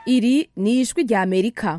Iri ni ijwi rya Amerika.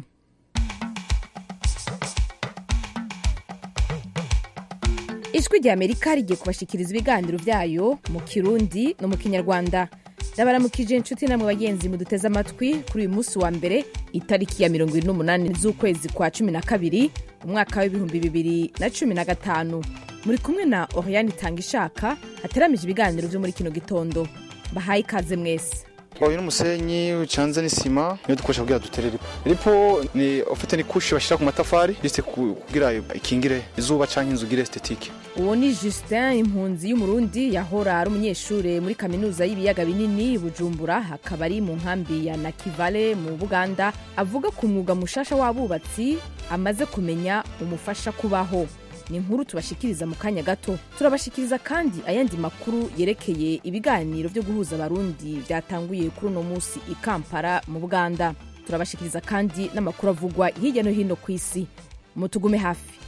Ijwi rya Amerika rigiye kubashikiriza ibiganiro vyayo mu Kirundi no mu Kinyarwanda. Ndabaramukije inshuti namwe bagenzi muduteze amatwi kuri uyu munsi wa mbere itariki ya 28 z'ukwezi kwa 12 umwaka wa 2015. Muri kumwe na Oriane Tangishaka hateramije ibiganiro vyo muri kino gitondo. Bahaye ikaze mwese. Uyu n'umusenyi ucanze n'isima niyo dukoresha kugira dutere ripo. Ripo ni ofite ni kushi bashira ku matafari yise kugira ikingire izuba canke inzugire esthétique. Uwo ni Justin impunzi y'umurundi yahora ari umunyeshure muri kaminuza y'ibiyaga binini Bujumbura hakaba ari mu nkambi ya Nakivale mu Buganda avuga ku mwuga mushasha w'abubatsi amaze kumenya umufasha kubaho. Ni inkuru tubashikiriza mu kanya gato. Turabashikiriza kandi ayandi makuru yerekeye ibiganiro byo guhuza abarundi byatanguye kuri uno munsi i Kampala mu Buganda. Turabashikiriza kandi n'amakuru avugwa hirya no hino ku isi. Mutugume hafi.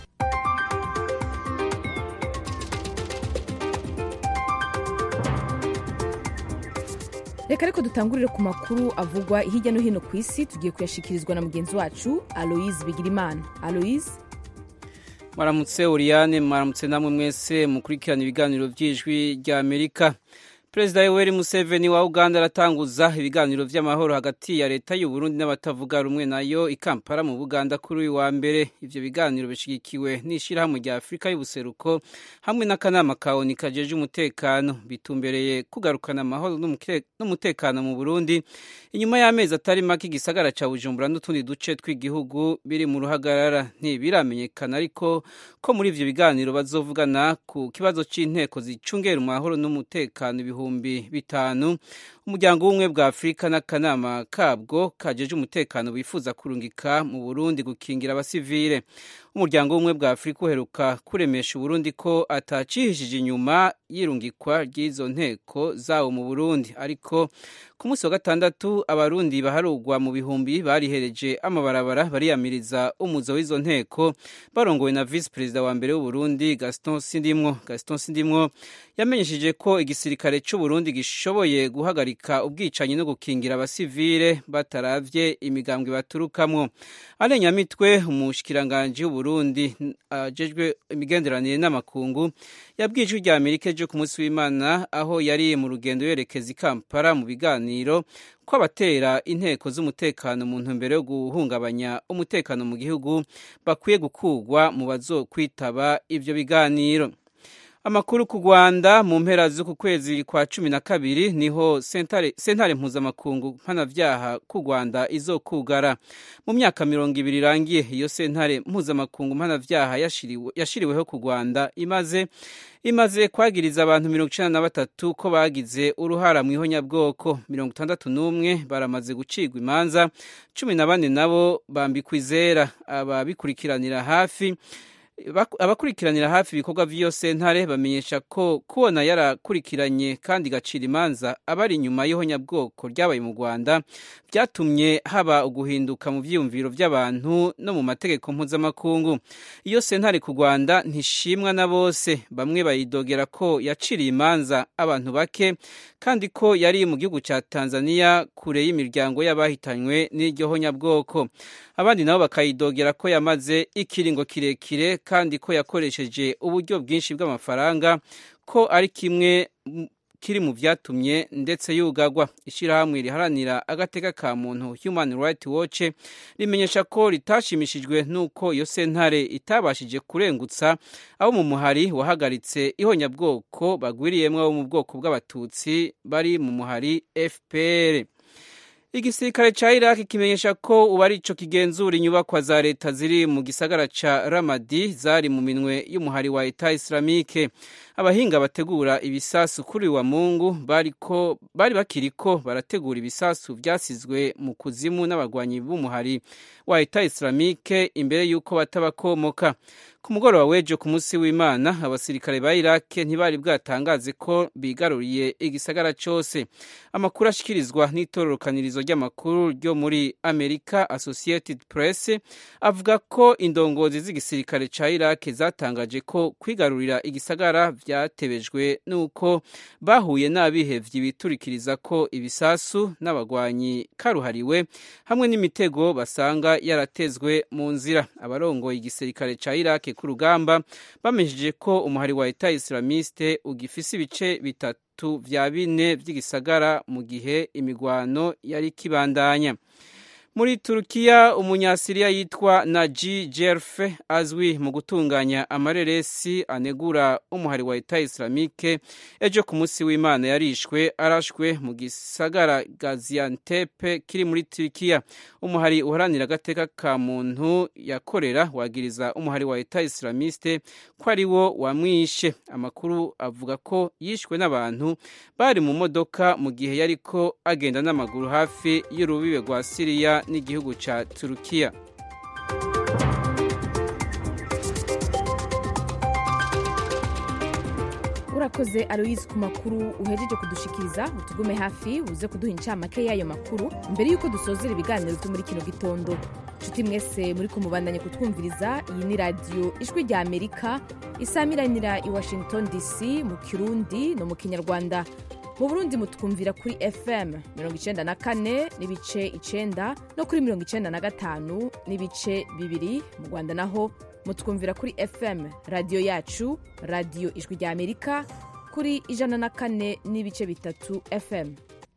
Reka ariko dutangurire ku makuru avugwa hirya no hino ku isi tugiye kuyashikirizwa na mugenzi wacu Aloise Bigirimana. Aloise, Maramutse Oriane, maramutse namwe mwese mukurikirana ibiganiro by'ijwi rya Amerika. Perezida Yoweri Museveni wa Uganda aratanguza ibiganiro vy'amahoro hagati ya leta y'u Burundi n'abatavuga rumwe nayo i Kampala mu Buganda kuri uyu wa mbere. Ivyo biganiro bishigikiwe n'ishirahamwe rya Afrika y'ubuseruko hamwe n'akanama ka ONU kajeje umutekano, bitumbereye kugarukana amahoro n'umutekano mu Burundi inyuma y'amezi atari make igisagara ca Bujumbura n'utundi duce tw'igihugu biri mu ruhagarara. Ntibiramenyekana ariko ko muri ivyo biganiro bazovugana ku kibazo c'inteko zicungera amahoro n'umutekano 5,000 umuryango w'ubumwe bwa Afrika n'akanama kabwo kajeje umutekano bifuza kurungika mu Burundi gukingira abasivile. Umuryango w'ubumwe bwa Afrika uheruka kuremesha Burundi ko atacihishije inyuma y'irungikwa ry'izo nteko zawo mu Burundi, ariko ku munsi wa gatandatu abarundi baharugwa mu bihumbi barihereje amabarabara bariyamiriza umuzo w'izo nteko barongowe na vice president wa mbere w'u Burundi Gaston Sindimwo yamenyesheje ko igisirikare cy'u Burundi gishoboye guhagarika ubwicanyi no gukingira abasivile bataravye imigambwe baturukamwo. Arenyamitwe umushikiranganje w'u Burundi ajejwe imigenderanire n'amakungu yabwije rya Amerika ejo ku munsi w'Imana aho yari mu rugendo yerekeza i Kampala mu biganiro ko abatera inteko z'umutekano mu ntumbero yo guhungabanya umutekano mu gihugu bakwiye gukugwa mu bazokwitaba ivyo biganiro. Amakuru ku Rwanda mu mpera z'uku kwezi kwa 12 niho sentare mpuzamakungu mpanavyaha ku Rwanda izokugara. Mu myaka 20 irangiye iyo sentare mpuzamakungu mpanavyaha yashiriweho ku Rwanda imaze kwagiriza abantu 93 ko bagize uruhara mu ihonyabwoko, 61 baramaze gucigwa imanza, 14 nabo bambikwa izera. Abakurikiranira hafi ibikorwa vy'iyo sentare bamenyesha ko kubona yarakurikiranye kandi gacira imanza abari inyuma y'ihonyabwoko ryabaye mu Rwanda byatumye haba uguhinduka mu vyiyumviro vy'abantu no mu mategeko mpuzamakungu. Iyo sentare ku Rwanda ntishimwa na bose, bamwe bayidogera ko yaciriye imanza abantu bake kandi ko yari mu gihugu ca Tanzania kure y'imiryango y'abahitanywe n'iryo honyabwoko. Abandi nabo bakayidogera ko yamaze ikiringo kirekire kandi ko yakoresheje uburyo bwinshi bw'amafaranga, ko ari kimwe kiri mu vyatumye ndetse yugagwa. Ishirahamwe riharanira agateka ka muntu Human Rights Watch rimenyesha ko ritashimishijwe nuko iyo sentare itabashije kurengutsa abo mu muhari wahagaritse ihonyabwoko bagwiriyemwo abo mu bwoko bw'abatutsi bari mu muhari FPR. Igisirikare ca Iraq kimenyesha ko ubu ari ico kigenzura inyubakwa za leta ziri mu gisagara ca Ramadi zari mu minwe y'umuhari wa Etat Islamique. Abahinga bategura ibisasu kuri wa Mungu bari bakiriko barategura ibisasu vyasizwe mu kuzimu n'abagwanyi b'umuhari wa Etat Islamique imbere yuko batabakomoka. Ku mugoroba w'ejo ku munsi w'Imana abasirikare ba Iraq ntibari bwatangaze ko bigaruriye igisagara cyose. Amakuru ashikirizwa n'itororokanirizo itorokanizo ry'amakuru ryo muri Amerika Associated Press avuga ko indongozi z'igisirikare ca Iraq zatangaje ko kwigarurira igisagara vyatebejwe nuko bahuye n'abihevyi biturikiriza ko ibisasu n'abagwanyi karuhariwe hamwe n'imitego basanga yaratezwe mu nzira. Abarongoye igisirikare ca Iraq ku rugamba bamesheje ko umuhari wa Etat Islamiste ugifise ibice bitatu vya bine vy'igisagara mu gihe imigwano yari kibandanya. Muri Turukiya umunyasiriya yitwa Naji Jerfe azwi mu gutunganya amareresi anegura umuhari wa Etat Islamique ejo ku munsi w'Imana yarishwe arashwe mu gisagara Gaziantep kiri muri Turukiya. Umuhari uharanira agateka ka muntu yakorera wagiriza umuhari wa Etat Islamiste ko ari wo wamwishe. Amakuru avuga ko yishwe n'abantu bari mu modoka mu gihe yariko agenda n'amaguru hafi y'urubibe rwa Syria n'igihugu ca Turukiya. Urakoze Aloise ku makuru uhejeje kudushikiriza. Utugume hafi uze kuduha incamake y'ayo makuru mbere yuko dusozera ibiganiro byo muri kino gitondo. Nshuti mwese muri ko mubandanye kutwumviriza, iyi ni radio Ijwi rya Amerika isamiranira i Washington DC mu Kirundi no mu Kinyarwanda. Mu Burundi mutwumvira kuri FM 94 n'ibice 9 no kuri 95 n'ibice 2. Mu Rwanda naho mutwumvira kuri FM radio yacu, radio Ijwi rya Amerika kuri 104 n'ibice 3 FM.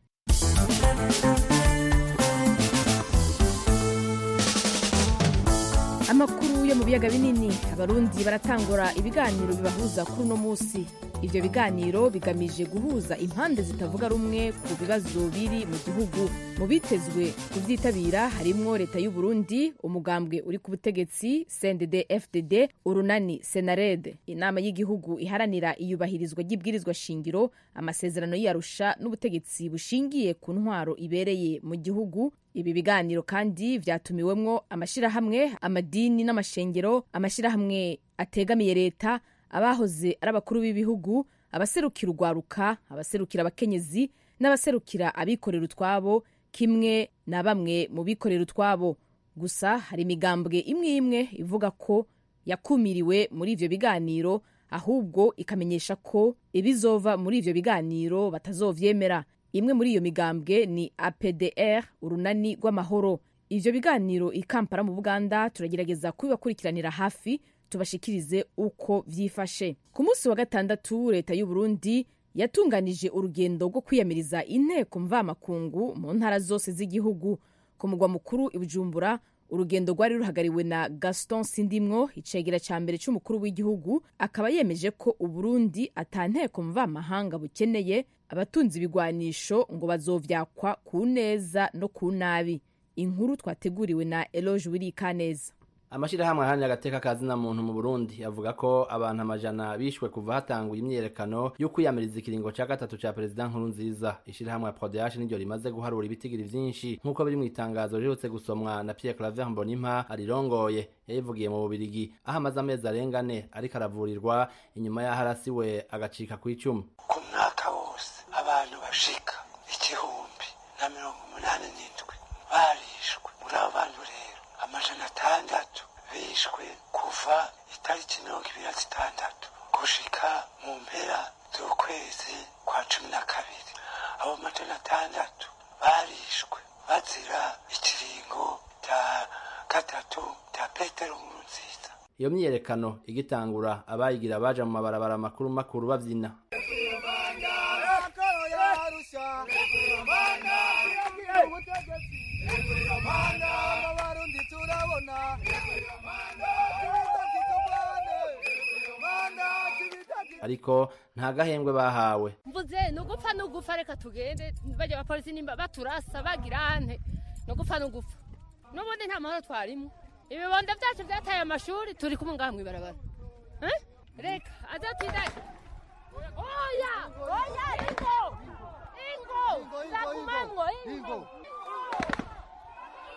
Amakuru yo mu biyaga binini, abarundi baratangura ibiganiro bibahuza kuri uno musi. Ivyo biganiro bigamije guhuza impande zitavuga rumwe ku bibazo biri mu gihugu. Mu bitezwe kuvyitabira harimwo leta y'u Burundi, umugambwe uri ku butegetsi CNDD-FDD, urunani Senared, inama y'igihugu iharanira iyubahirizwa ry'ibwirizwa shingiro, amasezerano y'Arusha n'ubutegetsi bushingiye ku ntwaro ibereye mu gihugu. Ibi biganiro kandi vyatumiwemwo amashirahamwe, amadini n'amashengero, amashirahamwe ategamiye leta, abahoze ari abakuru b'ibihugu, abaserukira urwaruka, abaserukira abakenyezi n'abaserukira abikorera utwabo, kimwe na bamwe mu bikorera utwabo. Gusa hari imigambwe imwe imwe ivuga ko yakumiriwe muri ivyo biganiro, ahubwo ikamenyesha ko ibizova muri ivyo biganiro batazovyemera. Imwe muri iyo migambwe ni APDR, urunani rw'amahoro. Ivyo biganiro i Kampala mu Buganda turagerageza kubibakurikiranira hafi tubashikirize uko vyifashe. Ku munsi wa gatandatu leta y'u Burundi yatunganije urugendo rwo kwiyamiriza inteko mvamakungu mu ntara zose z'igihugu. Ku mugwa mukuru i Bujumbura urugendo rwari ruhagariwe na Gaston Sindimwo, icegera ca mbere c'umukuru w'igihugu, akaba yemeje ko u Burundi ata nteko mvamahanga bukeneye, abatunzi ibigwanisho ngo bazovyakwa ku neza no ku nabi. Inkuru twateguriwe na Eloge Wirikaneza. Amashirahamwe aharanira agateka kazina muntu mu Burundi avuga ko abantu amajana bishwe kuva hatanguye imyerekano yo kwiyamiriza ikiringo ca gatatu ca President Nkurunziza. Ishirahamwe ya PRODH niryo rimaze guharura ibitigiri vyinshi nk'uko biri mu itangazo riherutse gusomwa na Pierre Claver Mbonimpa arirongoye, yayivugiye mu Bubirigi aho amaze amezi arenga 4 ariko aravurirwa inyuma y'aho arasiwe agacika kw'icumi. Ku mwaka wose abantu bashika 187 barishwe. Muri abo bantu rero amajana 6 bishwe kuva itariki 26 gushika mu mpera z'ukwezi kwa 12. Abo majana 6 barishwe bazira ikiringo cya gatatu cya Petero Nkurunziza. Iyo myiyerekano igitangura abayigira baja mu mabarabara makuru bavyina. Ariko nta gahembwe bahawe. Mvuze nugupfa nugufa, reka tugende baje abapolisi nimba baturasa bagirante nugupfa nugufa. Nubundi nta mahoro twarimo. Ibibondo byacu byataye amashuri turi kumunga mu ibarabara. Reka azatinda. Oya ingo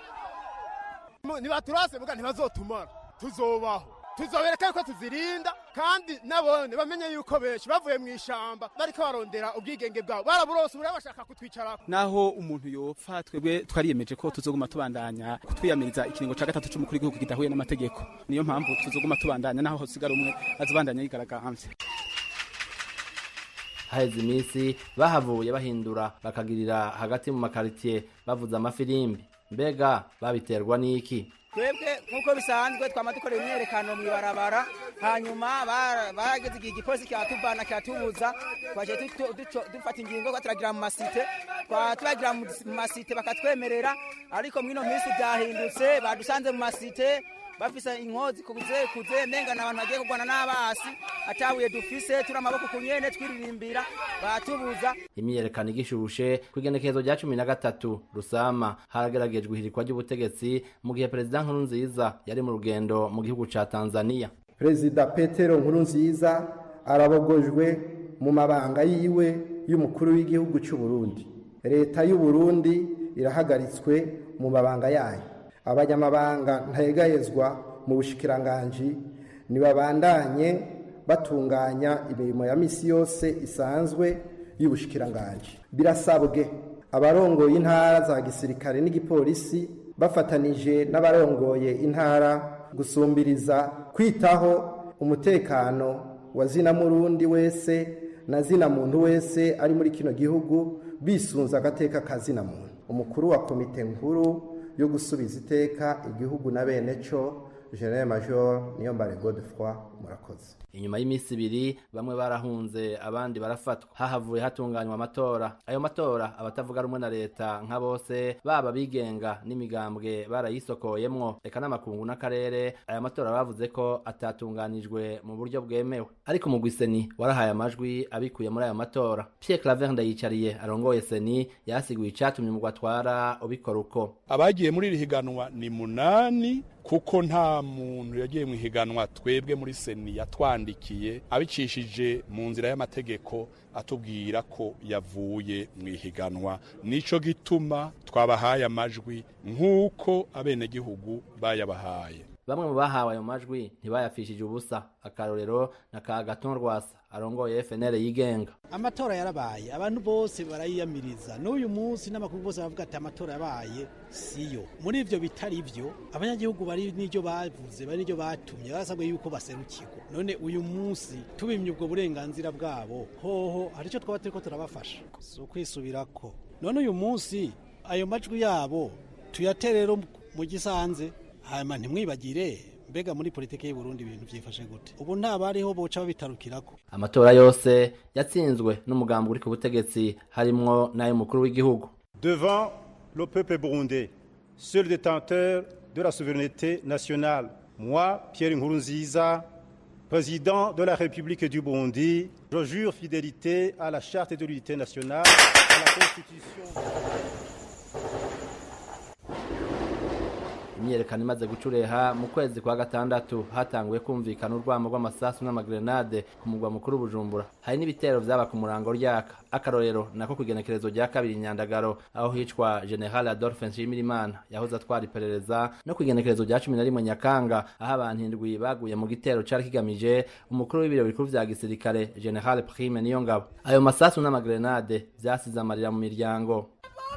nibaturase muga ntibazotumara, tuzobaho tuzobereka yuko tuzirinda kandi nabone bamenye yuko benshi bavuye mu ishamba bariko barondera ubwigenge bwabo baraburose buri bashaka kutwicarako. Naho umuntu yopfa twebwe twariyemeje ko tuzoguma tubandanya kutwiyamiriza ikiringo ca gatatu c'umukuru w'igihugu kidahuye n'amategeko. Niyo mpamvu tuzoguma tubandanya naho hosigara umwe azobandanya yigaragambye. Haheze iminsi bahavuye bahindura bakagirira hagati mu makaritiye bavuza amafirimbi. Mbega babiterwa n'iki? Twebwe nkuko bisanzwe twama dukorera imyerekano mwibarabara, hanyuma barageze igihe igipolisi cyatubana cyatubuza, twaje dufata ingingo ko turagira mu masite, twagira mu masite bakatwemerera, ariko mwino minsi byahindutse badusanze mu masite bafisa inkozi kuze menga n'abantu bagiye kugwana n'abasi atabuye dufise turi amaboko kunyene twiririmbira batubuza. Imyerekano igishushe kwigenekezo rya 13 Rusama harageragejwe ihirikwa ry'ubutegetsi mu gihe President Nkurunziza yari mu rugendo mu gihugu ca Tanzania. President Petero Nkurunziza arabogojwe mu mabanga yiwe y'umukuru w'igihugu cy'u Burundi. Leta y'u Burundi irahagaritswe mu mabanga yayo. Abanyamabanga ntayegayezwa mu bushikiranganji nibabandanye batunganya imirimo ya misi yose isanzwe y'ubushikiranganji. Birasabwe abarongoye intara za gisirikare n'igipolisi bafatanije n'abarongoye intara gusumbiriza kwitaho umutekano wa zina murundi wese na zina muntu wese ari muri kino gihugu bisunza agateka kazina muntu. Umukuru wa komite nkuru yo gusubiza iteka igihugu na bene co General Major Niyombare Godefroid murakoze. Inyuma y'imisi ibiri bamwe barahunze abandi barafatwa, hahavuye hatunganywa amatora. Ayo matora abatavuga rumwe na leta nka bose baba bigenga n'imigambwe barayisokoyemwo, eka n'amakungu n'akarere. Aya matora bavuze ko atatunganijwe mu buryo bwemewe, ariko mu Seni warahaye amajwi abikuye muri ayo matora. Pierre Claver Ndayicariye arongoye Seni yasiguye icatumye mu gwatwara ubikora uko. Abagiye muri rihiganwa ni 8 kuko nta muntu yagiye mu higanwa twebwe muri Seni yatwandikiye abicishije mu nzira y'amategeko atubwira ko yavuye mu higanwa. Nico gituma twabahaye amajwi nkuko abene gihugu bayabahaye. Bamwe mu bahawe ayo majwi ntibayafishije ubusa. Akarorero na Kagaton Rwasa arongoye FNL yigenga. Amatora yarabaye, abantu bose barayiyamiriza. N'uyu munsi n'amakuru bose bavuga ati amatora yabaye siyo. Muri ivyo bitari ivyo abanyagihugu bari n'iryo bavuze, bari n'iryo batumye barasabwe yuko baserukirwa. None uyu munsi tubimye ubwo burenganzira bwabo, hoho hari ico twaba turiko turabafasha so kwisubirako. None uyu munsi ayo majwi yabo tuyaterero mu gisanze, hanyuma ntimwibagire mbega muri politike y'u Burundi ibintu byifashe gute. Ubu nta bariho boca babitarukirako. Amatora yose yatsinzwe n'umugambi uri ku butegetsi harimwo n'ayo mukuru w'igihugu. Devant le peuple burundais, seul détenteur de la souveraineté nationale, moi, Pierre Nkurunziza, président de la République du Burundi, je jure fidélité à la charte de l'unité nationale, à la constitution. Imyerekano imaze gucureha mu kwezi kwa gatandatu hatanguye kumvikana urwamo rw'amasasu n'amagrenade ku mugwa mukuru Bujumbura. Hari n'ibitero vyaba ku murango ryaka. Akarorero nako kugenekerezo rya 2 Nyandagaro aho hicwa General Adolphe Nshimirimana yahoze atwara iperereza, no kugenekerezo rya 11 Nyakanga aho abantu 7 baguye mu gitero cari kigamije umukuru w'ibiro bikuru vya gisirikare General Prime Niyongabo. Ayo masasu n'amagrenade vyasize amarira mu miryango.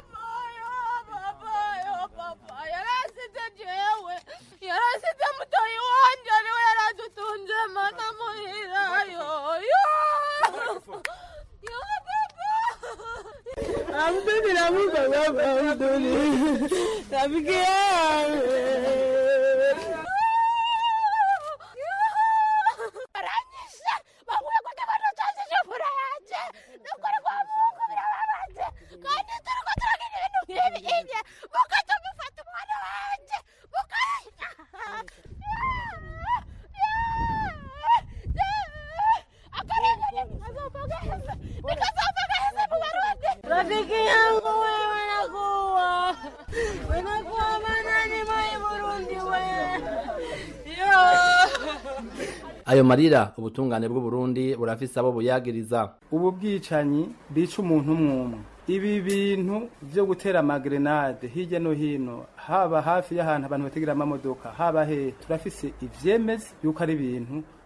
Ayo marira ubutungane bw'u Burundi burafise abo buyagiriza. Ubu bwicanyi bica umuntu umwe. Ibi bintu byo gutera amagrenade hirya no hino, haba hafi y'ahantu abantu bategera amamodoka, haba he, turafise ivyemeze yuko ari ibintu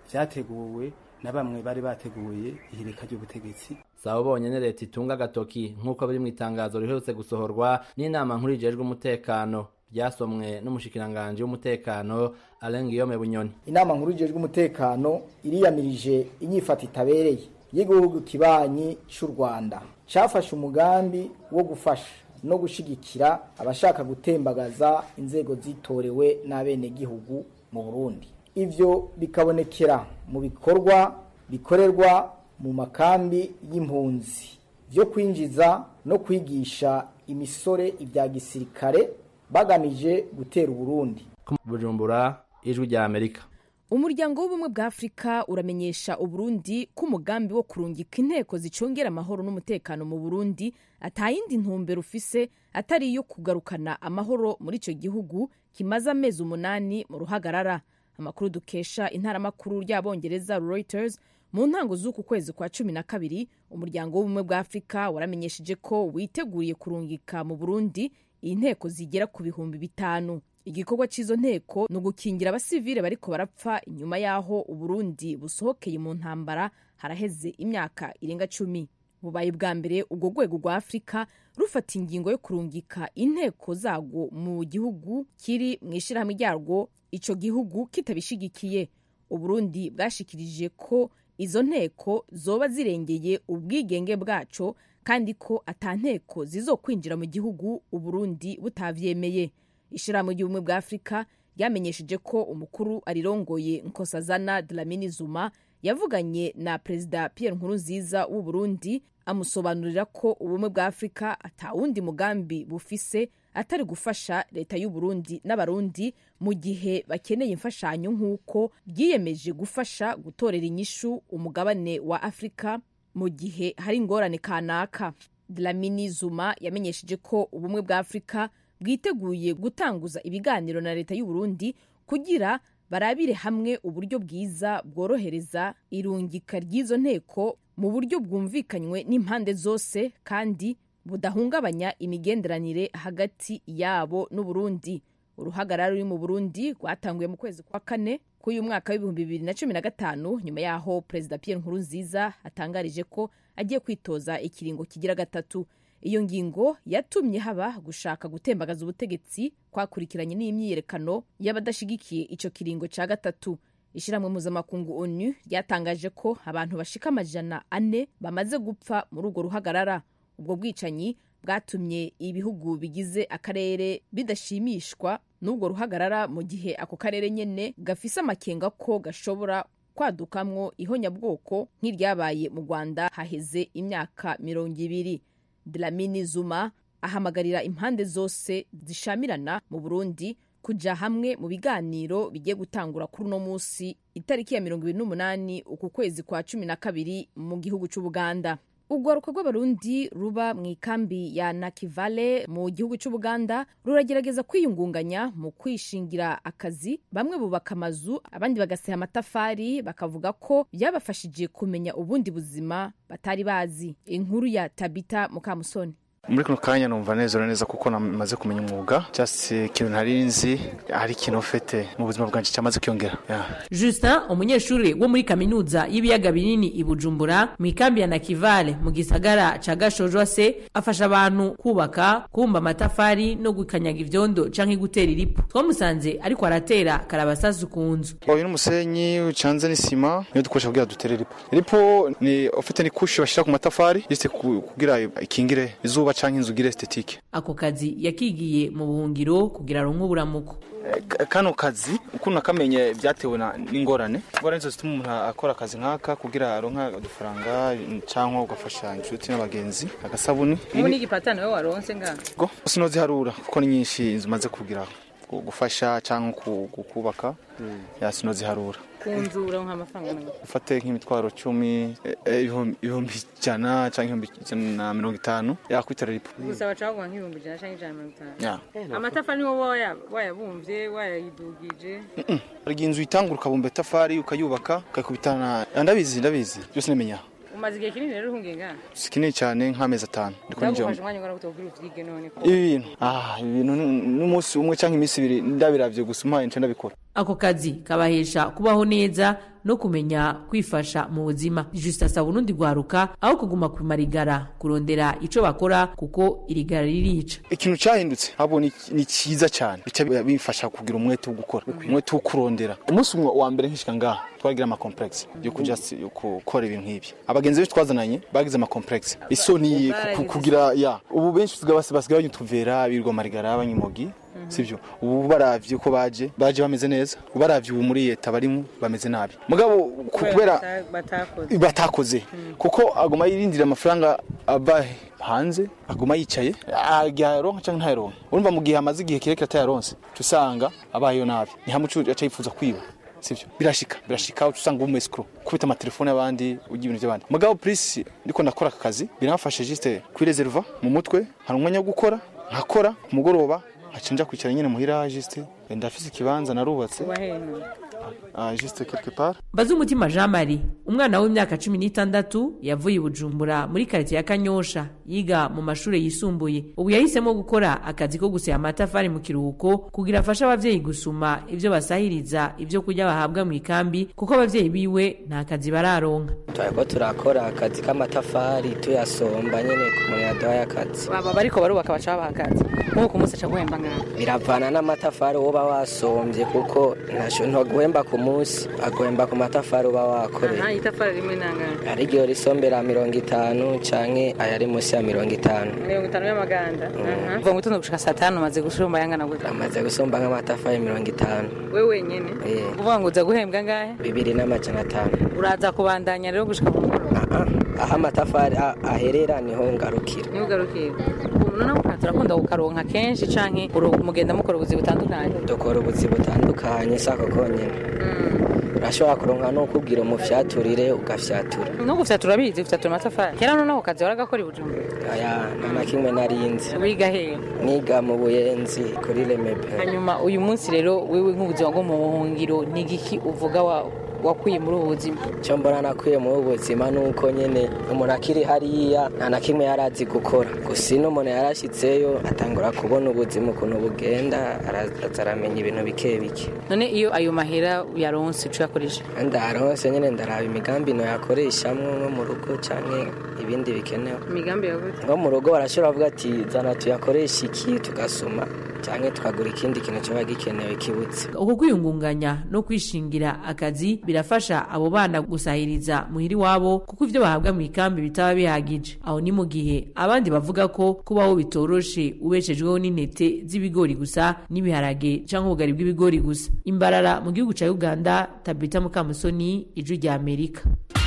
vyateguwe na bamwe bari bateguye ihirika ry'ubutegetsi. Sabo bonyene leta itunga agatoki nk'uko biri mu itangazo riherutse gusohorwa n'inama nkuru ijejwe umutekano ryasomwe n'umushikiranganje w'umutekano Alain Guillaume Bunyoni. Inama nkuru ijejwe umutekano iriyamirije inyifata itabereye y'igihugu kibanyi cy'u Rwanda cafashe umugambi wo gufasha no gushigikira abashaka gutembagaza inzego zitorewe n'abene gihugu mu Burundi. Ivyo bikabonekera mu bikorwa bikorerwa mu makambi y'impunzi byo kwinjiza no kwigisha imisore ibya gisirikare bagamije gutera Burundi. Bujumbura, Ijwi rya Amerika. Umuryango w'ubumwe bwa Afrika uramenyesha Uburundi ko umugambi wo kurungika inteko zicongera amahoro n'umutekano mu Burundi atayindi ntumbero ufise atari iyo kugarukana amahoro muri ico gihugu kimaze amezi 8 mu ruhagarara. Amakuru dukesha intaramakuru ry'Abongereza Reuters mu ntango z'uku kwezi kwa 12 umuryango w'ubumwe bwa Afrika waramenyesheje ko witeguriye kurungika mu Burundi inteko zigera ku 5,000. Igikorwa cizo nteko no gukingira abasivile bariko barapfa inyuma yaho Uburundi busohokeye mu ntambara haraheze imyaka irenga 10. Bubaye bwa mbere ubwo rwego rwa Afrika rufata ingingo yo kurungika inteko zago mu gihugu kiri mwishirahamwe ryarwo ico gihugu kitabishigikiye. Uburundi bwashikirije ko izo nteko zoba zirengeye ubwigenge bwaco kandi ko atanteko zizokwinjira mu gihugu Uburundi butavyemeye. Ishirahamwe ry'ubumwe bwa Afrika ryamenyesheje ko umukuru arirongoye Nkosazana Dlamini Zuma yavuganye na Perezida Pierre Nkurunziza w'u Burundi amusobanurira ko ubumwe bwa Afrika atawundi mugambi bufise atari gufasha leta y'u Burundi n'abarundi mu gihe bakeneye imfashanyo nk'uko byiyemeje gufasha gutorera inyishu umugabane wa Afrika mu gihe hari ingorane kanaka. Dlamini Zuma yamenyesheje ko ubumwe bwa Afrika bwiteguye gutanguza ibiganiro na leta y'u Burundi kugira barabire hamwe uburyo bwiza bworohereza irungika ry'izo nteko mu buryo bwumvikanywe n'impande zose kandi budahungabanya imigenderanire hagati yabo n'u Burundi. Uruhagarara ruri mu Burundi rwatanguye mu kwezi kwa 4 k'uyu mwaka w'2015 nyuma yaho Perezida Pierre Nkurunziza atangarije ko agiye kwitoza ikiringo kigira gatatu. Iyo ngingo yatumye haba gushaka gutembagaza ubutegetsi kwakurikiranye n'imyiyerekano y'abadashigikiye ico kiringo ca gatatu. Ishiramwe mpuzamakungu ONU ryatangaje ko abantu bashika 400 bamaze gupfa muri urwo ruhagarara. Ubwo bwicanyi bwatumye ibihugu bigize akarere bidashimishwa n'ubwo ruhagarara mu gihe ako karere nyene gafise amakenga ko gashobora kwadukamwo ihonyabwoko nk'iryabaye mu Rwanda haheze imyaka 20. Dlamini Zuma ahamagarira impande zose zishamirana mu Burundi kuja hamwe mu biganiro bigiye gutangura kuri no musi itariki ya 28 uku kwezi kwa 12 mu gihugu c'Ubuganda. Urwaruka rw'abarundi ruba mu ikambi ya Nakivale mu gihugu c'Ubuganda ruragerageza kwiyungunganya mu kwishingira akazi. Bamwe bubaka amazu abandi bagaseha amatafari bakavuga ko byabafashije kumenya ubundi buzima batari bazi. Inkuru ya Tabita Mukamusoni. Muri kuno kanya numva neza kuko namaze kumenya umwuga cyase kintu ntarinzi ari kinofete mu buzima bwanje cyamaze kyongera. Justin umunyeshuri wo muri kaminuza y'ibiyaga binini i Bujumbura mu ikambi ya Nakivale mu gisagara ca Gashojwase afasha abantu kubaka kumba amatafari no gukanyaga ivyondo canke gutera iripu. Twamusanze ariko aratera karabasasu kunzu. Oyo n'umusenyi ucanze n'isima niyo dukoresha kugira dutere iripu. Iripu ni ofite ni kushi bashira ku matafari yise kugira ikingire izuba canke inzugire estetike. Ako kazi yakigiye mu buhungiro kugira aronke uburamuko. Kano kazi ukuntu nakamenye byatewe n'ingorane. Ngorane zo zituma umuntu akora akazi nkaka kugira aronka udufaranga canke ugafasha inshuti n'abagenzi. Agasabuni. Ubu ni igipatano we waronse nga. Go sinoziharura kuko ni nyinshi zimaze kugira gufasha canke kubaka. Ya sinoziharura. Kunzura nk'amafaranga nanga. Ufate nk'imitwaro 10 ibihumbi 100 canke 150 yakwitara ripo. Gusa bacagwa nk'ibihumbi 100 canke 150. Amatafari wo wayabumvye wayidugije. Ari inzu itangura ukabumba tafari ukayubaka ukakubitana ndabizi byose nemenya. Umaze igihe kinini rero uhungenga. Sikini cyane nk'amezi 5 ndiko njye. Ndakufasha umwanya ngora gutobwira uvyige none ko. Ibintu n'umunsi umwe canke imisi 2 ndabiravye gusuma nce ndabikora. ako kazi kabahesha kubaho neza no kumenya kwifasha mu buzima. Juste asaba urundi rwaruka aho kuguma kumarigara kurondera ico bakora kuko irigara ririca. Ikintu cyahindutse abo ni cyiza cyane bica bifasha kugira umwete wo gukora umwete wo kurondera. Umunsi wa mbere nkishika ngaha twagira ama complex yo kuja gukora ibintu nk'ibi. Abagenzi be twazananye bagize ama complex isoni kugira ya ubu benshi basigaye banyutuvera birwa marigara abanyimogi sivyo ubu baravye ko baje bameze neza ubaravye ubu muri leta barimo bameze nabi mugabo kubera batakoze kuko agoma yirindira amafaranga aba hanze agoma yicaye agyaronka canke ntayaronka urumva mu gihe amaze igihe kirekire atayaronse tusanga abayo nabi ni hamucu aca yifuza kwiba sivyo birashika usanga umescro kubita amatelefone y'abandi ugiye ibintu by'abandi mugabo police ndiko ndakora akazi biramfashe juste kwireserva mu mutwe hari umwanya wo gukora nkakora ku mugoroba acinja kwicara nyine muhira juste ndafise ikibanza narubatse juste quelque part. Bazumutima Jean Marie umwana w'imyaka 16 yavuye Bujumbura muri quartier ya Kanyosha yiga mu mashure yisumbuye ubu yahisemo gukora akazi ko gusya amatafari mu kiruhuko kugira afasha abavyeyi gusuma ivyo basahiriza ivyo kurya bahabwa mu ikambi kuko abavyeyi biwe nta kazi bararonka. Twako turakora akazi k'amatafari tuyasomba nyene ku murado y'akazi baba bariko barubaka baca bahakazi nko ku munsi caguhemba ngana biravana n'amatafari woba wasombye kuko ntasho ntoguhemba ku munsi aguhemba ku matafari uba wakoreye. Aha itafari rimwe nangana ari ryo risombera 50 canke ayari munsi ya 50 y'amaganda. Mvuga ngo tuno gushika saa 5 maze gushomba yangana gute? Amaze gusomba nk'amatafari 50. Wewe wenyene? Uvuga ngo uza guhembwa ngahe? 2,500. Uraza kubandanya rero gushika mu mugoroba? Aha amatafari aherera niho ngarukira. Niho ngarukira. None turakunda gukaronka kenshi canke mugenda mukora ubuzi butandukanye? Dukora ubuzi butandukanye sako konyene. Urashobora kuronka no kubwira umufyaturire ugafyatura. No gufyatura bizi ufyatura amatafari. Kera none ako kazi waragakora Bujumbura? Aya nta kimwe narinzi. Wiga he? Niga mu Buyenzi kuri Lemepe. Hanyuma uyu munsi rero wewe nk'ubuzima bwo mu buhungiro nigiki uvuga wakwiye muri ubu buzima? Cyo mbona nakwiye muri ubu buzima nuko nyene umuntu akiri hariya nta na kimwe yarazi gukora gusa ino umuntu yarashitseyo atangura kubona ubuzima ukuntu bugenda aramenya ibintu bike bike. None iyo ayo mahera yaronse uco yakoresha? Ndaronse nyene ndaraba imigambi no yakoreshamwe nko mu rugo canke ibindi bikenewe. Imigambi yawe nko mu rugo barashobora kuvuga ati zana tuyakoresha iki tugasuma canke tukagura ikindi kintu cyo gikenewe kibutse. Uko kwiyungunganya no kwishingira akazi birafasha abo bana gusahiriza muhiri wabo kuko ivyo bahabwa mu ikambi bitaba bihagije. Aho ni mu gihe abandi bavuga ko kubaho bitoroshe ubeshejweho n'intete z'ibigori gusa n'ibiharage canke ubugari bw'ibigori gusa. Imbarara mu gihugu ca Uganda, Tabita Mukamusoni, Ijwi rya Amerika.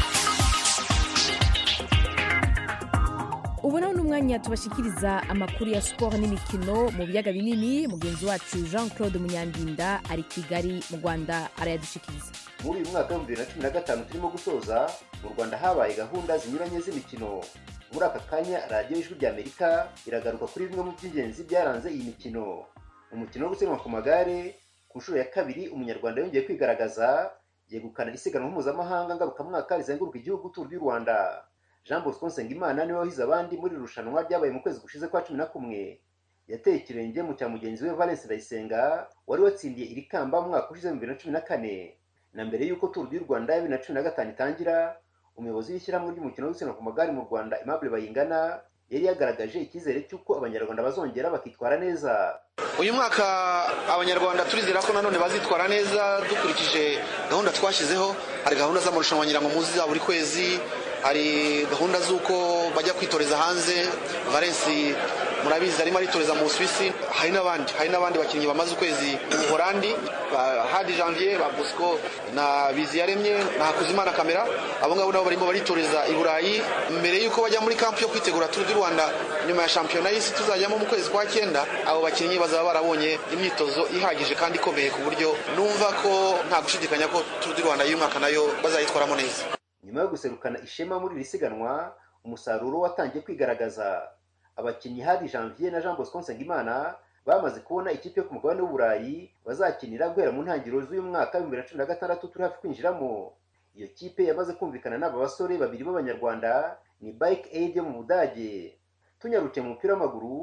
Ubu naho n'umwanya tubashikiriza amakuru ya sport n'imikino mu biyaga binini. Mugenzi wacu Jean-Claude Munyandinda ari Kigali mu Rwanda arayadushikiriza. Muri uyu mwaka wa 2015 turimo gusoza mu Rwanda habaye gahunda zinyuranye z'imikino. Muri aka kanya radio Ijwi rya Amerika iragaruka kuri bimwe mu by'ingenzi byaranze iyi mikino. Umukino wo gusiganwa ku magare ku nshuro ya kabiri umunyarwanda yongeye kwigaragaza yegukana isiganwa mpuzamahanga ngarukamwaka rizenguruka igihugu Tour du Rwanda. Jean Bosco Nsengimana niwe wahize abandi muri rushanwa ryabaye mu kwezi gushize kwa 11. Yateye ikirenge mu cya mugenzi we Valence Ndayisenga wari watsindiye iri kamba mu mwaka ushize 2014. Na mbere yuko Tour du Rwanda 2015 itangira, umuyobozi w'ishyirahamwe ry'umukino wo gusiganwa ku magare mu Rwanda Aimable Bayingana yari yagaragaje icyizere cy'uko abanyarwanda bazongera bakitwara neza. Uyu mwaka abanyarwanda turizera ko nanone bazitwara neza dukurikije gahunda twashyizeho. Hari gahunda z'amarushanwa nyirango muzi za buri kwezi, hari gahunda z'uko bajya kwitoreza hanze. Valence murabizi arimo aritoreza mu Suisse. Hari n'abandi bakinnyi bamaze ukwezi mu Buholandi, Hadi Janvier, ba Bosco na Biziyaremye na Hakuzimana Kamera. Abo ngabo nabo barimo baritoreza i Burayi mbere yuko bajya muri camp yo kwitegura Tour du Rwanda nyuma ya shampiyona y'isi tuzajyamo mu kwezi kwa 9. Abo bakinnyi bazaba barabonye imyitozo ihagije kandi ikomeye ku buryo numva ko nta gushidikanya ko Tour du Rwanda y'uyu mwaka nayo bazayitwaramo neza. Nyuma yo guserukana ishema muri iri siganwa, umusaruro watangiye kwigaragaza. Abakinnyi Hadi Janvier na Jean Bosco Nsengimana bamaze kubona ikipe yo ku mugabane w'Uburayi bazakinira guhera mu ntangiriro z'uyu mwaka 2016 turi hafi kwinjiramo. Iyo kipe yamaze kumvikana n'aba basore babiri b'abanyarwanda ni Bike Aid yo mu Budage. Tunyarukiye mu mupira w'amaguru,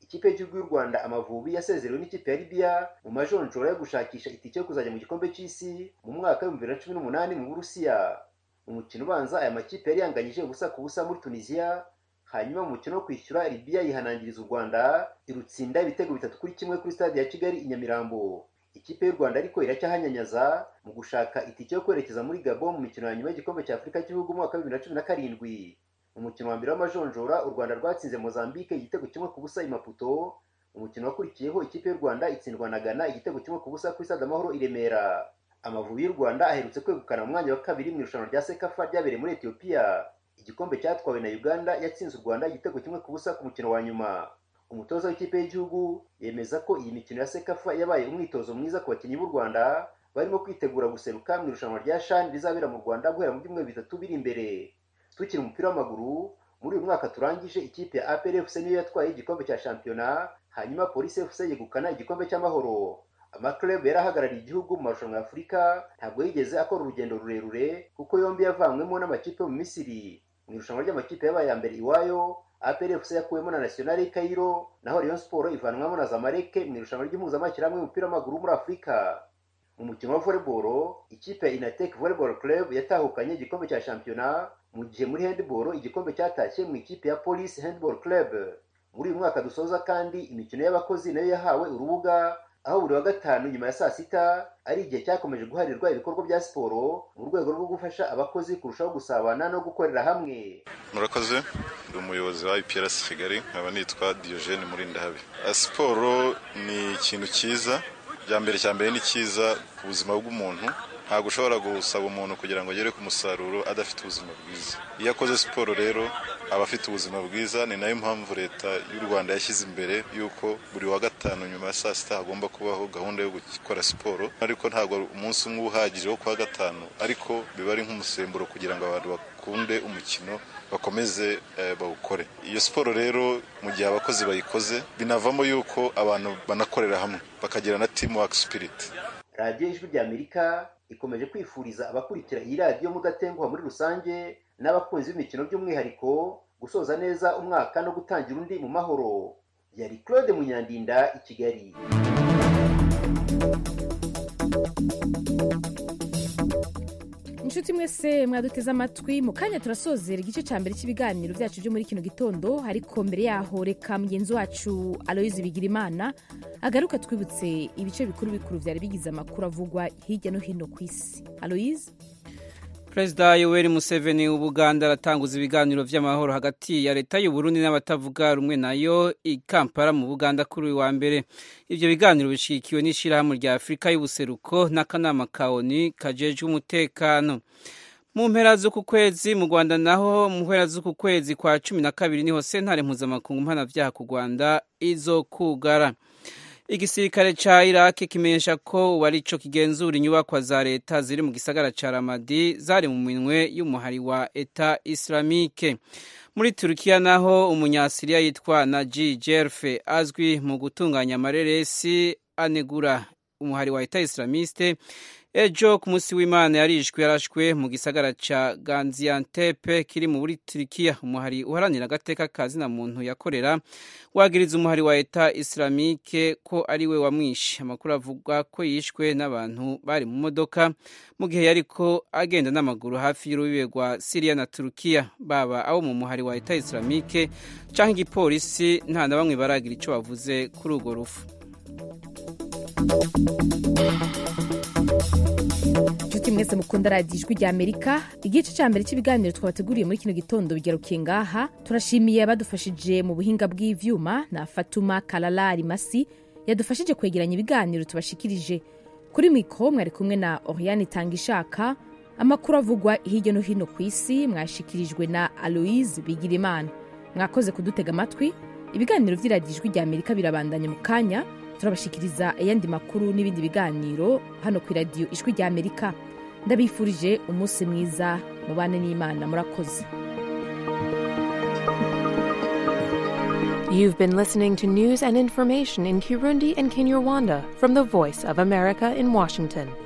ikipe y'igihugu y'u Rwanda Amavubi yasezerewe n'ikipe ya Libya mu majonjora yo gushakisha itike yo kuzajya mu gikombe cy'isi mu mwaka wa 2018 mu Burusiya. Umukino ubanza aya makipe yari yanganyije ubusa ku busa muri Tunisia, hanyuma mu mukino wo kwishyura Libya yihanangiriza u Rwanda irutsinda ibitego 3-1 kuri stade ya Kigali i Nyamirambo. Ikipe y'u Rwanda ariko iracyahanyanyaza mu gushaka itike yo kwerekeza muri Gabon mu mikino ya nyuma y'igikombe cya Afurika cy'ibihugu mu mwaka wa 2017. Mu mukino wa mbere w'amajonjora u Rwanda rwatsinze Mozambique igitego 1-0 i Maputo. Umukino wakurikiyeho ikipe y'u Rwanda itsindwa na Ghana igitego 1-0 kuri stade Amahoro i Remera. Amavubi y'u Rwanda aherutse kwegukana mu mwanya wa kabiri mu irushanwa rya Sekafa ryabereye muri Ethiopia. Igikombe cyatwawe na Uganda yatsinze u Rwanda igitego 1-0 ku mukino wa nyuma. Umutoza w'ikipe y'igihugu yemeza ko iyi mikino ya Sekafa yabaye umwitozo mwiza ku bakinnyi b'u Rwanda barimo kwitegura guseruka mu irushanwa rya CHAN rizabera mu Rwanda guhera mu byumweru 3 biri imbere. Tukiri umupira w'amaguru, muri uyu mwaka turangije ikipe ya APR FC niyo yatwaye igikombe cya shampiyona, hanyuma Police FC yegukana igikombe cy'amahoro. Amaklub yarahagarariye igihugu mu marushanwa ya Afurika ntabwo yigeze akora urugendo rurerure kuko yombi yavanywemo n'amakipe mu Misiri. Mu irushanwa ry'amakipe yabaye ya mbere iwayo, APR FC yakuwemo na National Cairo, naho Rayon Sport ivanwamo na Zamalek mu irushanwa ry'impuzamashyirahamwe y'umupira w'amaguru muri Afurika. Mu mukino wa volleyball, ikipe ya Inatek Volleyball Club yatahukanye igikombe cya shampiyona, mu gihe muri handball igikombe cyatashye mu ikipe ya Police Handball Club. Muri uyu mwaka dusoza kandi imikino y'abakozi nayo yahawe urubuga, aho buri wa gatanu nyuma ya saa sita ari igihe cyakomeje guharirwa ibikorwa bya siporo mu rwego rwo gufasha abakozi kurushaho gusabana no gukorera hamwe. Murakoze, ndi umuyobozi wa IPRS Kigali, nkaba nitwa Diogene Murindahabi. Siporo ni ikintu cyiza, cya mbere ni cyiza ku buzima bw'umuntu. Ntabwo ushobora gusaba umuntu kugira ngo agere ku musaruro adafite ubuzima bwiza. Iyo akoze siporo rero aba afite ubuzima bwiza. Ni nayo mpamvu leta y'u Rwanda yashyize imbere yuko buri wa gatanu nyuma ya saa sita hagomba kubaho gahunda yo gukora siporo, ariko ntabwo umunsi umwe uhagije wo kuwa gatanu, ariko biba ari nk'umusemburo kugira ngo abantu bakunde umukino bakomeze bawukore. Iyo siporo rero mu gihe abakozi bayikoze binavamo yuko abantu banakorera hamwe bakagira na teamwork spirit. Radio Ijwi ry'Amerika ikomeje kwifuriza abakurikira iyi radio mudatenguha muri rusange n'abakunzi b'imikino by'umwihariko gusoza neza umwaka no gutangira undi mu mahoro. Yari Claude Munyandinda i Kigali. Inshuti mwese mwaduteze amatwi, mu kanya turasozera igice cya mbere cy'ibiganiro byacu byo muri kino gitondo, ariko mbere yaho reka mugenzi wacu Aloise Bigirimana agaruka twibutse ibice bikuru byari bigize amakuru avugwa hirya no hino ku isi. Aloise. Perezida Yoweri Museveni w'Ubuganda aratanguza ibiganiro vy'amahoro hagati ya leta y'u Burundi n'abatavuga rumwe nayo i Kampala mu Buganda kuri wa mbere. Ivyo biganiro bishikiwe n'ishirahamwe rya Afrika y'ubuseruko n'akanama ka ONU kajejwe umutekano. Mu mpera z'uku kwezi mu Rwanda naho mu mpera z'uku kwezi kwa 12 niho sentare mpuzamakungu mpanavyaha ku Rwanda izokugara. Igisirikare ca Iraq kimenyesha ko wari ico kigenzura inyubakwa za leta ziri mu gisagara ca Ramadi zari mu minwe y'umuhari wa Eta Islamique. Muri Turkiya naho umunyasiriya yitwa Naji Jerfe azwi mu gutunganya amareresi anegura umuhari wa Eta Islamiste. Ejo ku munsi w'Imana yarashwe mu gisagara ca Gaziantep kiri mu Turkiya. Umuhari uharanira agateka kazina muntu yakorera wagiriza umuhari wa Eta Islamique ko ari we wamwishe. Amakuru avuga ko yishwe n'abantu bari mu modoka mu gihe yariko agenda n'amaguru hafi y'urubibe rwa Syria na Turkiya. Baba abo mu muhari wa Eta Islamique canke igipolisi nta na bamwe baragira ico bavuze kuri urwo rufu. Juti mwese mukunda radio Ijwi ry'Amerika, igice cya mbere cy'ibiganiro twabateguriye muri kino gitondo bigarukiye ngaha. Turashimiye abadufashije mu buhinga bw'ivyuma na Fatuma Kalala Rimasi yadufashije kwegeranya ibiganiro tubashikirije. Kuri mikro mwari kumwe na Oriane Tangishaka. Amakuru avugwa hirya no hino ku isi mwashikirijwe na Aloise Bigirimana. Mwakoze kudutega amatwi. Ibiganiro vy'iradio Ijwi ry'Amerika birabandanya mu kanya. Turabashikiriza ayandi makuru n'ibindi biganiro hano ku radio Ijwi ry'Amerika. Ndabifurije umunsi mwiza, mubane n'Imana. Murakoze. You've been listening to news and information in Kirundi and Kinyarwanda from the Voice of America in Washington.